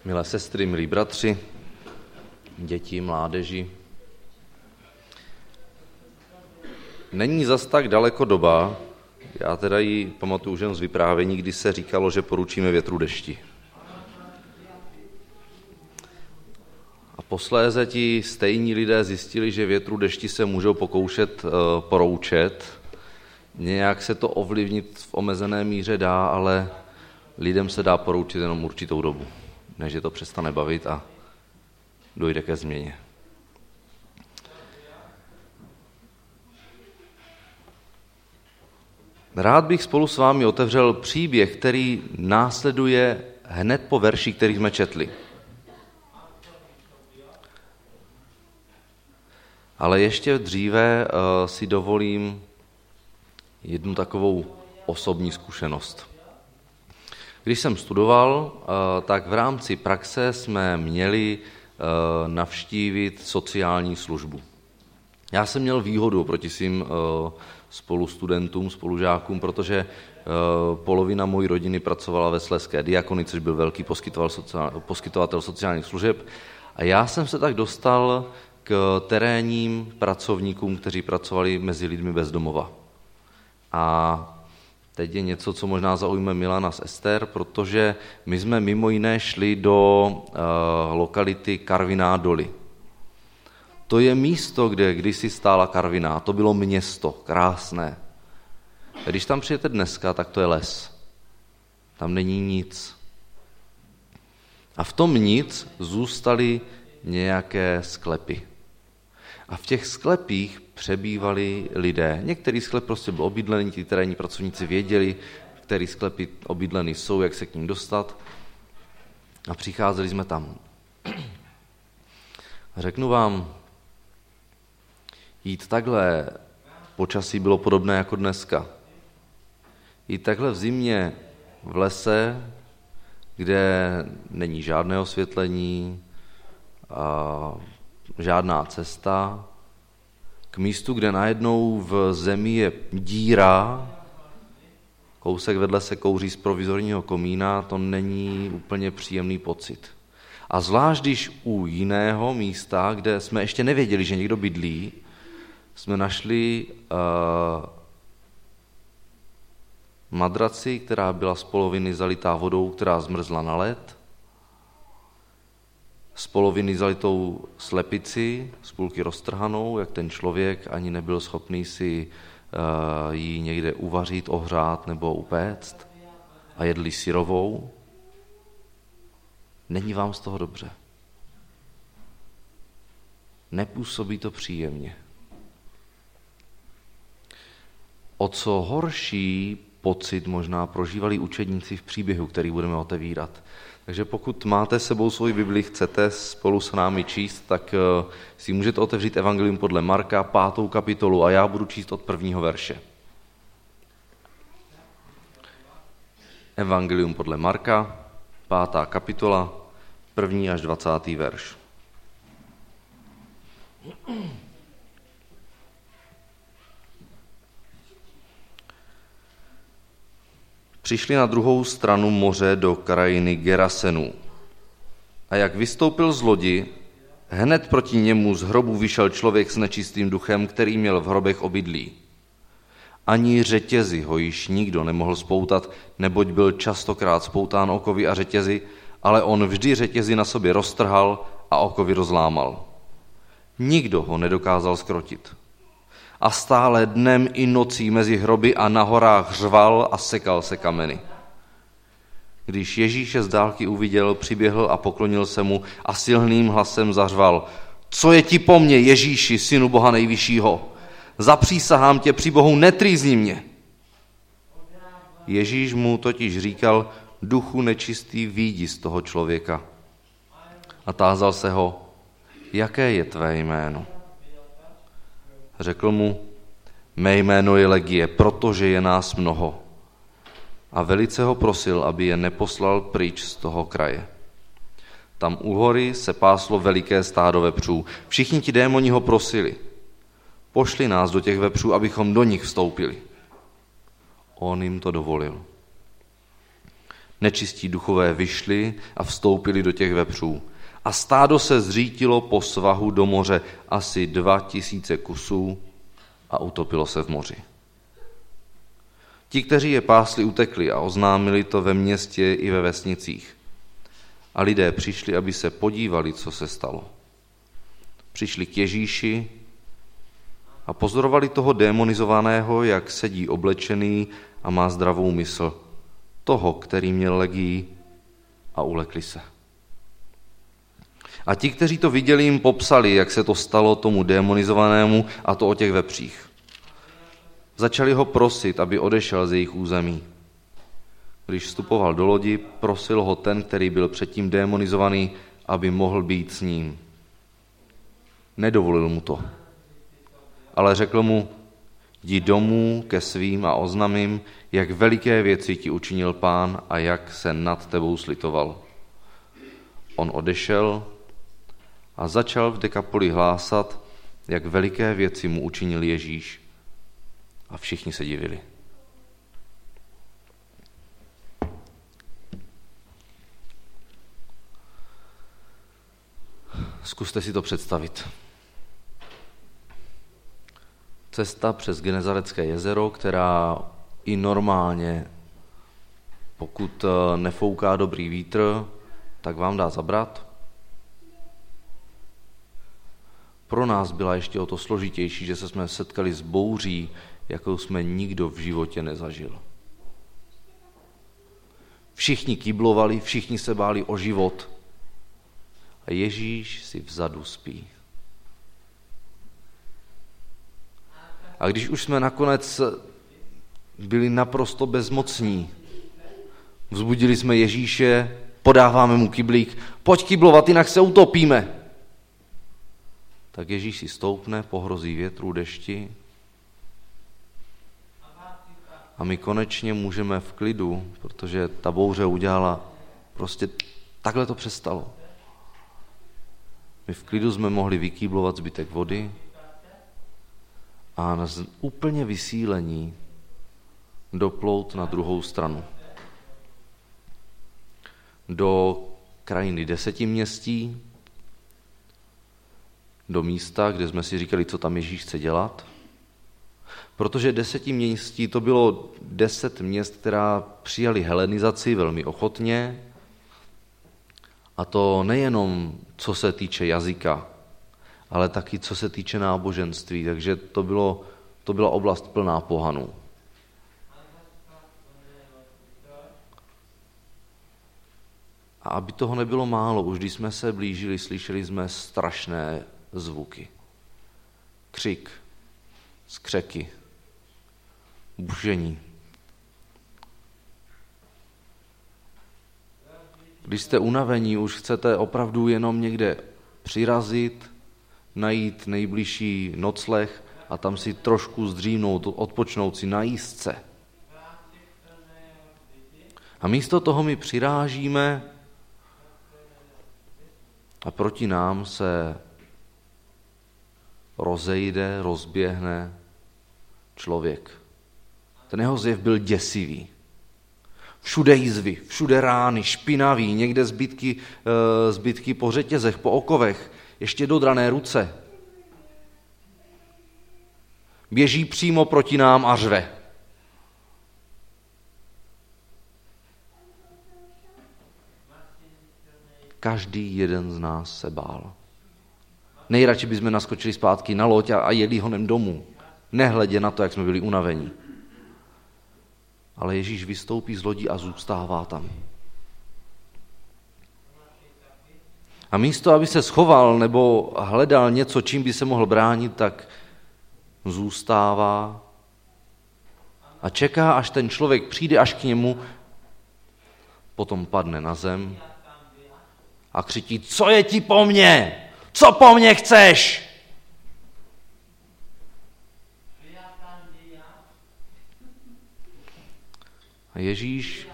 Milé sestry, milí bratři, děti, mládeži. Není zas tak daleko doba, já teda ji pamatuju už jen z vyprávění, kdy se říkalo, že poručíme větru dešti. A posléze ti stejní lidé zjistili, že větru dešti se můžou pokoušet poroučet. Nějak se to ovlivnit v omezené míře dá, ale lidem se dá poroučit jenom určitou dobu, než je to přestane bavit a dojde ke změně. Rád bych spolu s vámi otevřel příběh, který následuje hned po verši, který jsme četli. Ale ještě dříve si dovolím jednu takovou osobní zkušenost. Když jsem studoval, tak v rámci praxe jsme měli navštívit sociální službu. Já jsem měl výhodu oproti svým spolustudentům, spolužákům, protože polovina mojí rodiny pracovala ve Slezské diakonii, což byl velký poskytovatel sociálních služeb. A já jsem se tak dostal k terénním pracovníkům, kteří pracovali mezi lidmi bez domova. A teď je něco, co možná zaujme Milana s Ester, protože my jsme mimo jiné šli do lokality Karviná Doly. To je místo, kde kdysi stála Karviná, to bylo město, krásné. A když tam přijete dneska, tak to je les. Tam není nic. A v tom nic zůstaly nějaké sklepy. A v těch sklepích přebývali lidé. Některý sklep prostě byl obydlený, ti terénní pracovníci věděli, který sklepy obydlený jsou, jak se k ním dostat. A přicházeli jsme tam. Řeknu vám, jít takhle počasí bylo podobné jako dneska. Jít takhle v zimě v lese, kde není žádné osvětlení, žádná cesta, k místu, kde najednou v zemi je díra, kousek vedle se kouří z provizorního komína, to není úplně příjemný pocit. A zvlášť, když u jiného místa, kde jsme ještě nevěděli, že někdo bydlí, jsme našli madraci, která byla z poloviny zalitá vodou, která zmrzla na led, z poloviny zalitou slepici, z půlky roztrhanou, jak ten člověk ani nebyl schopný si ji někde uvařit, ohřát nebo upéct, a jedli syrovou. Není vám z toho dobře? Nepůsobí to příjemně. O co horší pocit možná prožívali učedníci v příběhu, který budeme otevírat. Takže pokud máte sebou svoji Bibli, chcete spolu s námi číst, tak si můžete otevřít Evangelium podle Marka, 5. kapitolu, a já budu číst od 1. verše. Evangelium podle Marka, 5. kapitola, 1. až 20. verš. Přišli na druhou stranu moře do krajiny Gerasenů. A jak vystoupil z lodi, hned proti němu z hrobu vyšel člověk s nečistým duchem, který měl v hrobech obydlí. Ani řetězy ho již nikdo nemohl spoutat, neboť byl častokrát spoután okovy a řetězy, ale on vždy řetězy na sobě roztrhal a okovy rozlámal. Nikdo ho nedokázal zkrotit. A stále dnem i nocí mezi hroby a na horách řval a sekal se kameny. Když Ježíše z dálky uviděl, přiběhl a poklonil se mu a silným hlasem zařval: Co je ti po mně, Ježíši, synu Boha nejvyššího? Zapřísahám tě při Bohu, netrýzni mě. Ježíš mu totiž říkal: Duchu nečistý, vyjdi z toho člověka. A tázal se ho: Jaké je tvé jméno? Řekl mu: Mé jméno je Legie, protože je nás mnoho. A velice ho prosil, aby je neposlal pryč z toho kraje. Tam u hory se páslo veliké stádo vepřů. Všichni ti démoni ho prosili: Pošli nás do těch vepřů, abychom do nich vstoupili. On jim to dovolil. Nečistí duchové vyšli a vstoupili do těch vepřů. A stádo se zřítilo po svahu do moře asi 2000 kusů a utopilo se v moři. Ti, kteří je pásli, utekli a oznámili to ve městě i ve vesnicích. A lidé přišli, aby se podívali, co se stalo. Přišli k Ježíši a pozorovali toho démonizovaného, jak sedí oblečený a má zdravou mysl, toho, který měl legii, a ulekli se. A ti, kteří to viděli, jim popsali, jak se to stalo tomu démonizovanému, a to o těch vepřích. Začali ho prosit, aby odešel z jejich území. Když vstupoval do lodi, prosil ho ten, který byl předtím démonizovaný, aby mohl být s ním. Nedovolil mu to, ale řekl mu: jdi domů ke svým a oznamím, jak veliké věci ti učinil Pán a jak se nad tebou slitoval. On odešel a začal v Dekapoli hlásat, jak veliké věci mu učinil Ježíš. A všichni se divili. Zkuste si to představit. Cesta přes Genezarecké jezero, která i normálně, pokud nefouká dobrý vítr, tak vám dá zabrat. Pro nás byla ještě o to složitější, že se jsme setkali s bouří, jakou jsme nikdo v životě nezažil. Všichni kýblovali, všichni se báli o život a Ježíš si vzadu spí. A když už jsme nakonec byli naprosto bezmocní, vzbudili jsme Ježíše, podáváme mu kyblík, pojď kyblovat, jinak se utopíme. Tak Ježíš si stoupne, pohrozí větru, dešti a my konečně můžeme v klidu, protože ta bouře udělala, prostě takhle to přestalo. My v klidu jsme mohli vykýblovat zbytek vody a úplně vysílení doplout na druhou stranu. Do krajiny 10 městí, do místa, kde jsme si říkali, co tam Ježíš chce dělat. Protože 10 městí to bylo 10 měst, která přijali helenizaci velmi ochotně. A to nejenom co se týče jazyka, ale taky co se týče náboženství. Takže to byla oblast plná pohanů. A aby toho nebylo málo, už když jsme se blížili, slyšeli jsme strašné zvuky. Křik, skřeky, bušení. Když jste unavení, už chcete opravdu jenom někde přirazit, najít nejbližší nocleh a tam si trošku zdřímnout, odpočnout si na jízdce. A místo toho my přirážíme a proti nám se rozejde, rozběhne člověk. Ten jeho zjev byl děsivý. Všude jizvy, všude rány, špinavý, někde zbytky po řetězech, po okovech, ještě dodrané ruce. Běží přímo proti nám a řve. Každý jeden z nás se bál. Nejradši bychom naskočili zpátky na loď a jeli honem domů, nehledě na to, jak jsme byli unavení. Ale Ježíš vystoupí z lodi a zůstává tam. A místo, aby se schoval nebo hledal něco, čím by se mohl bránit, tak zůstává a čeká, až ten člověk přijde až k němu, potom padne na zem a křičí: co je ti po mně? Co po mně chceš? A Ježíš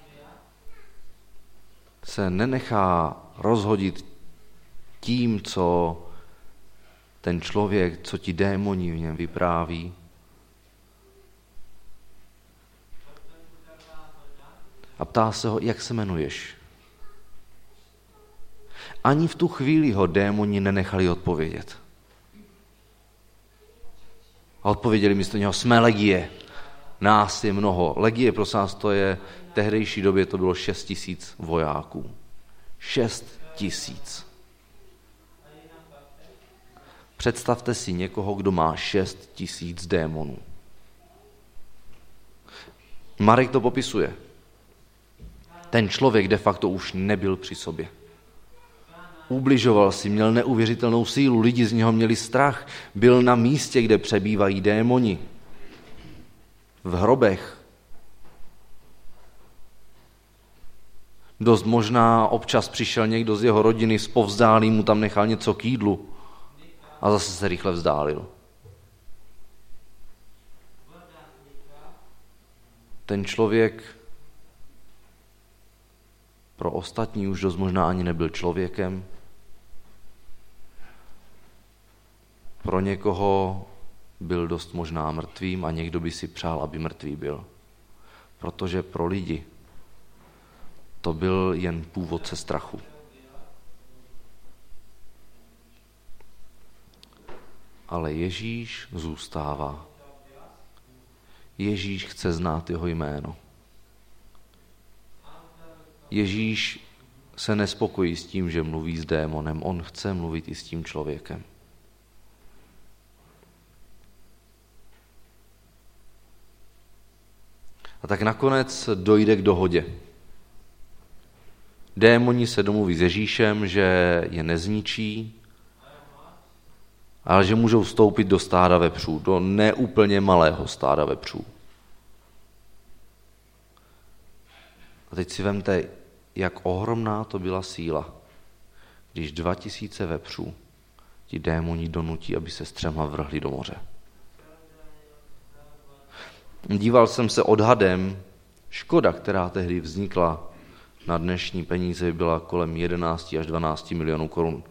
se nenechá rozhodit tím, co ten člověk, co ti démoni v něm vypráví, a ptá se ho, jak se jmenuješ. Ani v tu chvíli ho démoni nenechali odpovědět. A odpověděli místo něho, jsme legie, nás je mnoho. Legie, prosím vás, to je, v tehdejší době to bylo 6 000 vojáků. 6 000. Představte si někoho, kdo má 6 000 démonů. Marek to popisuje. Ten člověk de facto už nebyl při sobě. Ubližoval si, měl neuvěřitelnou sílu, lidi z něho měli strach, byl na místě, kde přebývají démoni. V hrobech. Dost možná občas přišel někdo z jeho rodiny, zpovzdálý, mu tam nechal něco k jídlu a zase se rychle vzdálil. Ten člověk pro ostatní už dost možná ani nebyl člověkem. Pro někoho byl dost možná mrtvým a někdo by si přál, aby mrtvý byl. Protože pro lidi to byl jen původce strachu. Ale Ježíš zůstává. Ježíš chce znát jeho jméno. Ježíš se nespokojí s tím, že mluví s démonem. On chce mluvit i s tím člověkem. A tak nakonec dojde k dohodě. Démoni se domluví s Ježíšem, že je nezničí, ale že můžou vstoupit do stáda vepřů, do neúplně malého stáda vepřů. A teď si vemte, jak ohromná to byla síla, když 2000 vepřů ti démoni donutí, aby se střema vrhli do moře. Díval jsem se odhadem, škoda, která tehdy vznikla na dnešní peníze, byla kolem 11 až 12 milionů korun.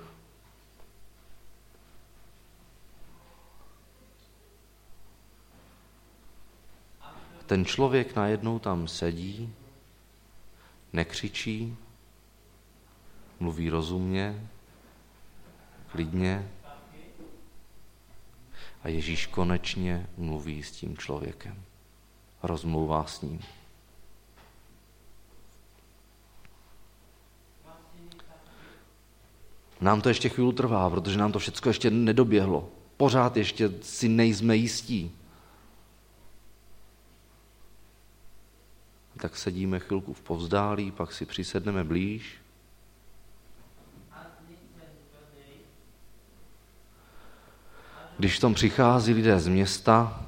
Ten člověk najednou tam sedí, nekřičí, mluví rozumně, klidně a Ježíš konečně mluví s tím člověkem. Rozmlouvá s ním. Nám to ještě chvíli trvá, protože nám to všechno ještě nedoběhlo. Pořád ještě si nejsme jistí. Tak sedíme chvilku v povzdálí, pak si přisedneme blíž. Když v tom přichází lidé z města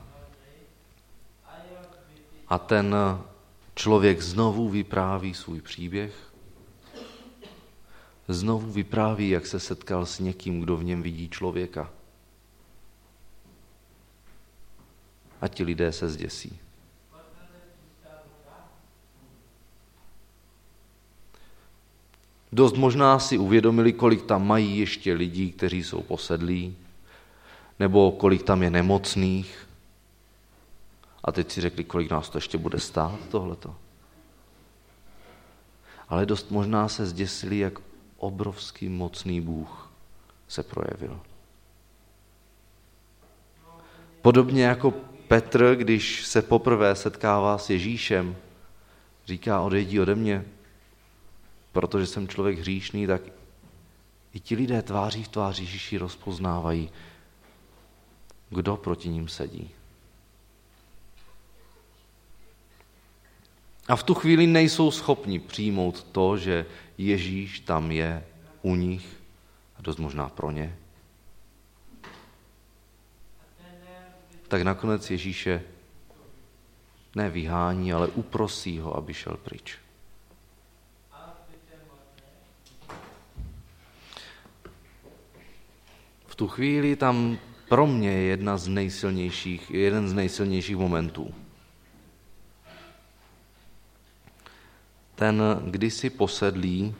a ten člověk znovu vypráví svůj příběh, znovu vypráví, jak se setkal s někým, kdo v něm vidí člověka. A ti lidé se zděsí. Dost možná si uvědomili, kolik tam mají ještě lidí, kteří jsou posedlí, nebo kolik tam je nemocných. A teď si řekli, kolik nás to ještě bude stát, tohleto. Ale dost možná se zděsili, jak obrovský mocný Bůh se projevil. Podobně jako Petr, když se poprvé setkává s Ježíšem, říká, odejdi ode mě, protože jsem člověk hříšný, tak i ti lidé tváří v tváři Ježíši rozpoznávají, kdo proti ním sedí. A v tu chvíli nejsou schopni přijmout to, že Ježíš tam je u nich a dost možná pro ně. Tak nakonec Ježíše nevyhání, ale uprosí ho, aby šel pryč. V tu chvíli tam pro mě je jeden z nejsilnějších momentů. Ten kdysi posedlý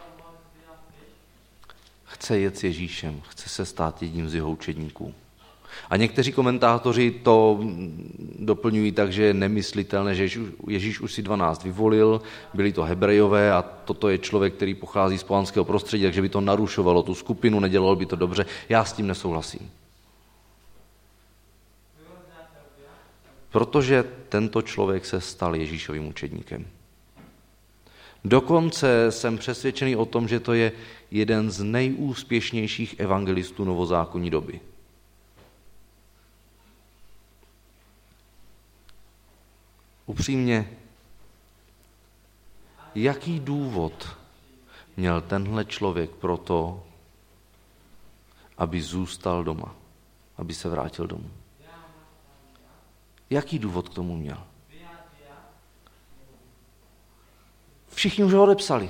chce jet s Ježíšem, chce se stát jedním z jeho učedníků. A někteří komentátoři to doplňují tak, že je nemyslitelné, že Ježíš už si 12 vyvolil, byli to Hebrejové a toto je člověk, který pochází z pohanského prostředí, takže by to narušovalo tu skupinu, nedělalo by to dobře. Já s tím nesouhlasím. Protože tento člověk se stal Ježíšovým učedníkem. Dokonce jsem přesvědčený o tom, že to je jeden z nejúspěšnějších evangelistů novozákonní doby. Upřímně, jaký důvod měl tenhle člověk pro to, aby zůstal doma, aby se vrátil domů? Jaký důvod k tomu měl? Všichni už ho odepsali.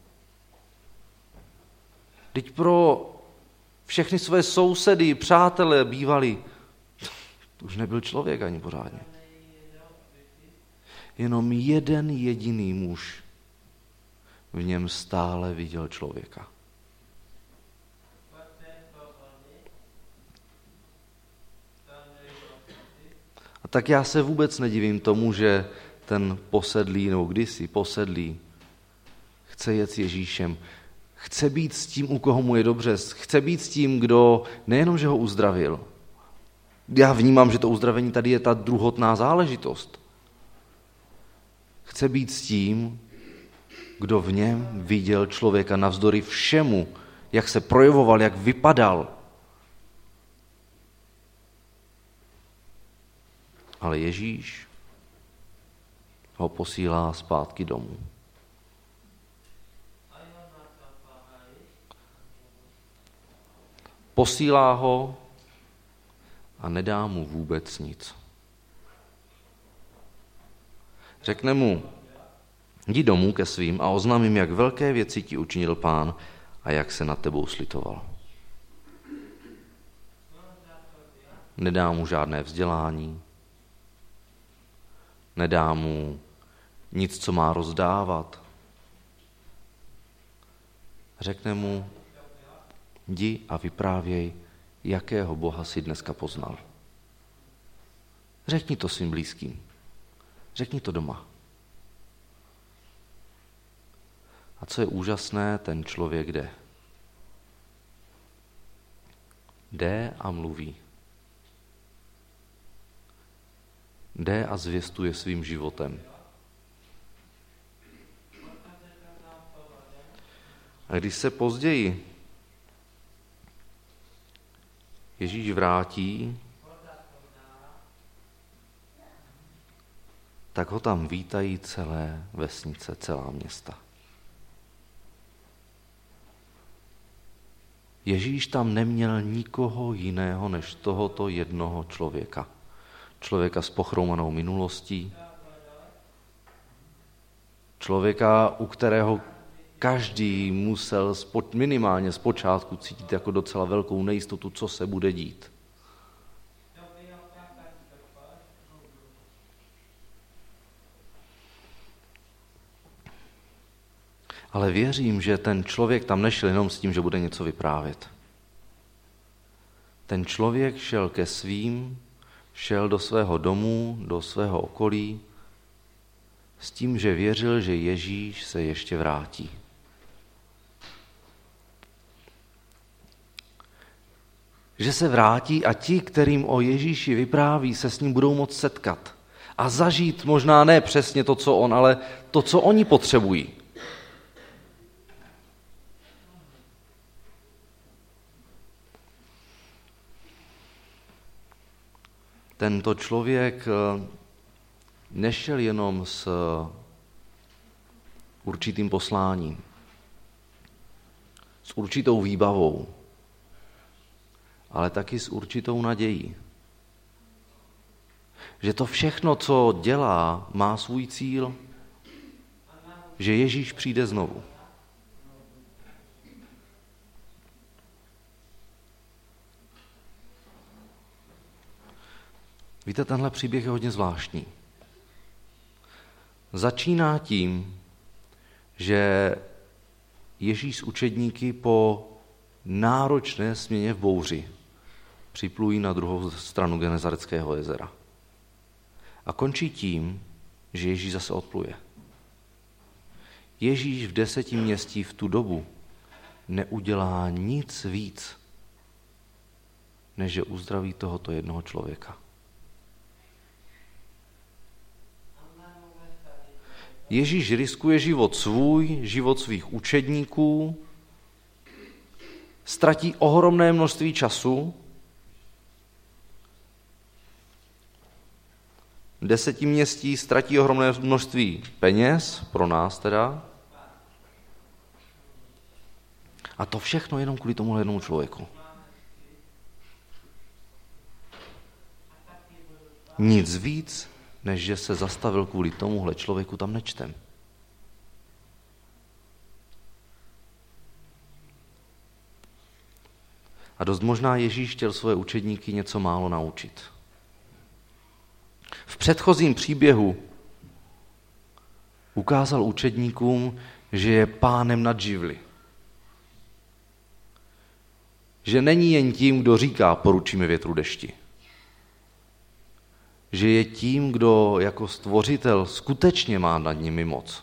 Teď pro všechny své sousedy, přátelé bývali, to už nebyl člověk ani pořádně. Jenom jeden jediný muž v něm stále viděl člověka. A tak já se vůbec nedivím tomu, že ten posedlý, nebo kdysi posedlý, chce jet s Ježíšem, chce být s tím, u koho mu je dobře, chce být s tím, kdo nejenom, že ho uzdravil. Já vnímám, že to uzdravení tady je ta druhotná záležitost. Chce být s tím, kdo v něm viděl člověka navzdory všemu, jak se projevoval, jak vypadal. Ale Ježíš ho posílá zpátky domů. Posílá ho a nedá mu vůbec nic. Řekne mu, jdi domů ke svým a oznámím, jak velké věci ti učinil Pán a jak se nad tebou slitoval. Nedá mu žádné vzdělání, nedá mu nic, co má rozdávat. Řekne mu, jdi a vyprávěj, jakého Boha si dneska poznal. Řekni to svým blízkým. Řekni to doma. A co je úžasné, ten člověk jde. Jde a mluví. Jde a zvěstuje svým životem. A když se později Ježíš vrátí, tak ho tam vítají celé vesnice, celá města. Ježíš tam neměl nikoho jiného než tohoto jednoho člověka. Člověka s pochroumanou minulostí, člověka, u kterého každý musel minimálně zpočátku cítit jako docela velkou nejistotu, co se bude dít. Ale věřím, že ten člověk tam nešel jenom s tím, že bude něco vyprávět. Ten člověk šel ke svým, šel do svého domu, do svého okolí, s tím, že věřil, že Ježíš se ještě vrátí. Že se vrátí a ti, kterým o Ježíši vypráví, se s ním budou moct setkat a zažít možná ne přesně to, co on, ale to, co oni potřebují. Tento člověk nešel jenom s určitým posláním, s určitou výbavou, ale taky s určitou nadějí. Že to všechno, co dělá, má svůj cíl, že Ježíš přijde znovu. Víte, tenhle příběh je hodně zvláštní. Začíná tím, že Ježíš s učedníky po náročné směně v bouři připlují na druhou stranu Genezareckého jezera. A končí tím, že Ježíš zase odpluje. Ježíš v 10 městí v tu dobu neudělá nic víc, než že uzdraví tohoto jednoho člověka. Ježíš riskuje život svůj, život svých učedníků, ztratí ohromné množství času, v 10 městí ztratí ohromné množství peněz, pro nás teda, a to všechno jenom kvůli tomu jednomu člověku. Nic víc, než že se zastavil kvůli tomuhle člověku, tam nečtem. A dost možná Ježíš chtěl svoje učedníky něco málo naučit. V předchozím příběhu ukázal učedníkům, že je pánem nad živly. Že není jen tím, kdo říká, poručíme větru dešti. Že je tím, kdo jako stvořitel skutečně má nad nimi moc.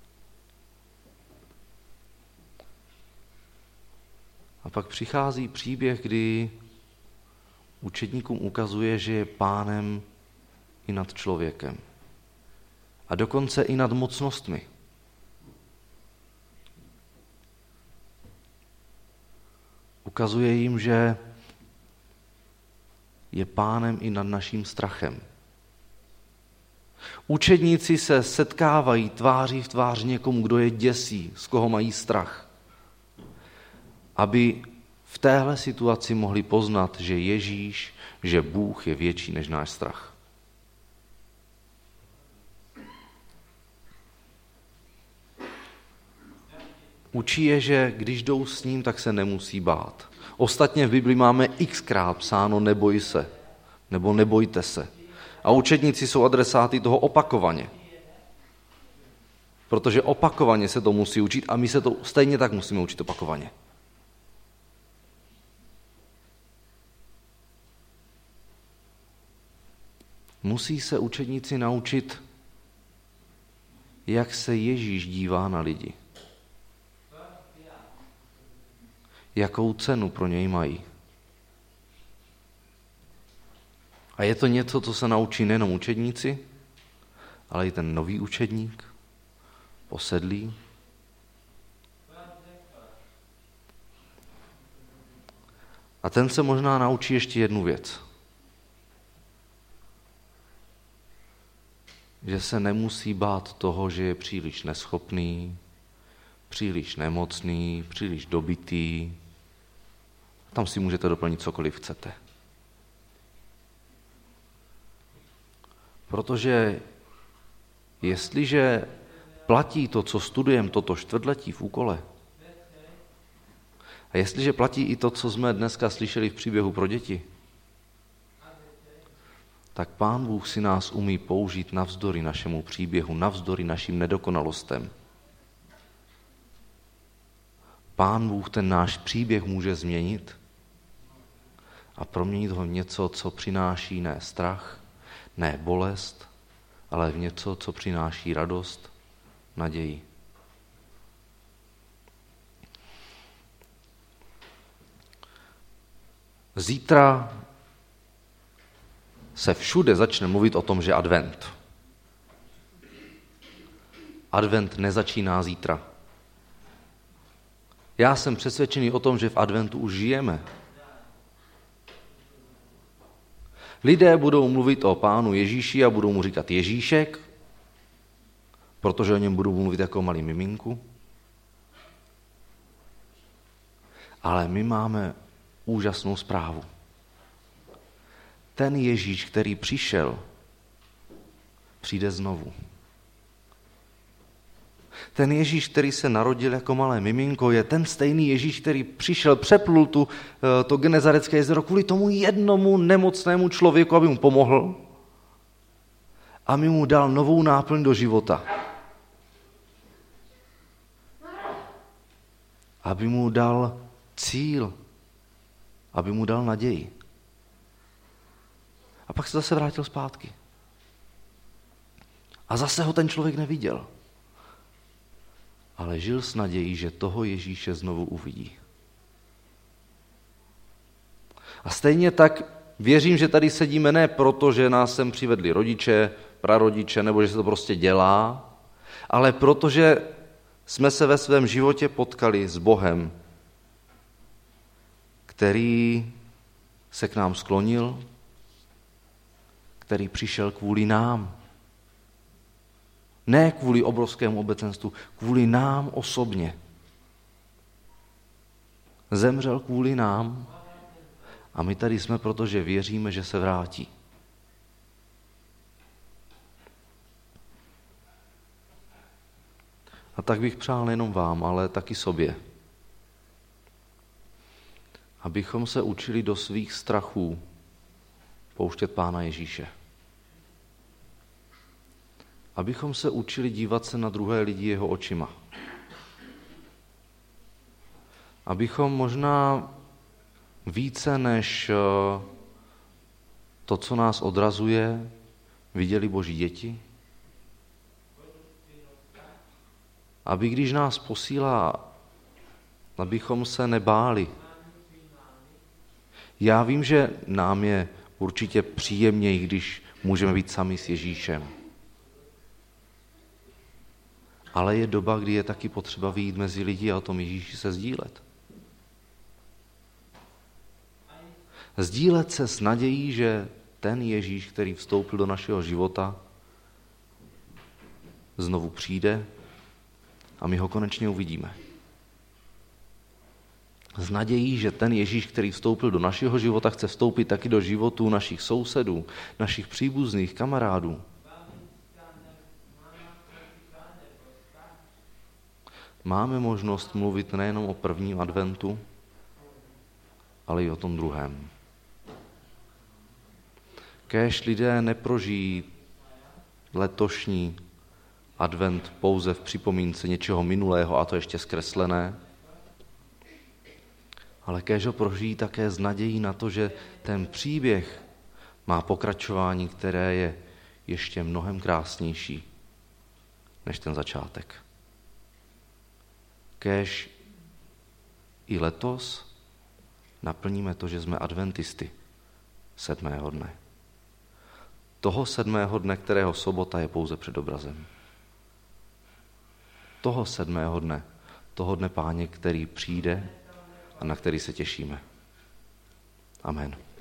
A pak přichází příběh, kdy učedníkům ukazuje, že je pánem i nad člověkem. A dokonce i nad mocnostmi. Ukazuje jim, že je pánem i nad naším strachem. Učedníci se setkávají tváří v tvář někomu, kdo je děsí, z koho mají strach. Aby v téhle situaci mohli poznat, že Ježíš, že Bůh je větší než náš strach. Učí je, že když jdou s ním, tak se nemusí bát. Ostatně v Bibli máme xkrát psáno neboj se, nebo nebojte se. A učedníci jsou adresáty toho opakovaně. Protože opakovaně se to musí učit a my se to stejně tak musíme učit opakovaně. Musí se učedníci naučit, jak se Ježíš dívá na lidi. Jakou cenu pro něj mají. A je to něco, co se naučí nejenom učedníci, ale i ten nový učedník, posedlý. A ten se možná naučí ještě jednu věc. Že se nemusí bát toho, že je příliš neschopný, příliš nemocný, příliš dobitý. Tam si můžete doplnit cokoliv chcete. Protože jestliže platí to, co studujeme toto čtvrtletí v úkole, a jestliže platí i to, co jsme dneska slyšeli v příběhu pro děti, tak Pán Bůh si nás umí použít navzdory našemu příběhu, navzdory našim nedokonalostem. Pán Bůh ten náš příběh může změnit a proměnit ho v něco, co přináší ne strach, ne bolest, ale v něco, co přináší radost, naději. Zítra se všude začne mluvit o tom, že advent. Advent nezačíná zítra. Já jsem přesvědčený o tom, že v adventu už žijeme. Lidé budou mluvit o Pánu Ježíši a budou mu říkat Ježíšek, protože o něm budou mluvit jako o malý miminku. Ale my máme úžasnou zprávu. Ten Ježíš, který přišel, přijde znovu. Ten Ježíš, který se narodil jako malé miminko, je ten stejný Ježíš, který přišel, přeplul to Genezarecké jezero kvůli tomu jednomu nemocnému člověku, aby mu pomohl, aby mu dal novou náplň do života. Aby mu dal cíl, aby mu dal naději. A pak se zase vrátil zpátky. A zase ho ten člověk neviděl. Ale žil s nadějí, že toho Ježíše znovu uvidí. A stejně tak věřím, že tady sedíme ne proto, že nás sem přivedli rodiče, prarodiče, nebo že se to prostě dělá, ale protože jsme se ve svém životě potkali s Bohem, který se k nám sklonil, který přišel kvůli nám. Ne kvůli obrovskému obecenstvu, kvůli nám osobně. Zemřel kvůli nám a my tady jsme, protože věříme, že se vrátí. A tak bych přál nejenom vám, ale taky sobě. Abychom se učili do svých strachů pouštět Pána Ježíše. Abychom se učili dívat se na druhé lidi jeho očima. Abychom možná více než to, co nás odrazuje, viděli Boží děti. Aby když nás posílá, abychom se nebáli. Já vím, že nám je určitě příjemněji, když můžeme být sami s Ježíšem. Ale je doba, kdy je taky potřeba vyjít mezi lidi a o tom Ježíši se sdílet. Sdílet se s nadějí, že ten Ježíš, který vstoupil do našeho života, znovu přijde a my ho konečně uvidíme. S nadějí, že ten Ježíš, který vstoupil do našeho života, chce vstoupit taky do životů našich sousedů, našich příbuzných, kamarádů. Máme možnost mluvit nejenom o prvním adventu, ale i o tom druhém. Kéž lidé neprožijí letošní advent pouze v připomínce něčeho minulého, a to ještě zkreslené, ale kéž ho prožijí také s nadějí na to, že ten příběh má pokračování, které je ještě mnohem krásnější než ten začátek. Kéž i letos naplníme to, že jsme adventisty 7. dne. Toho 7. dne, kterého sobota je pouze předobrazem. Toho 7. dne, toho dne Páně, který přijde a na který se těšíme. Amen.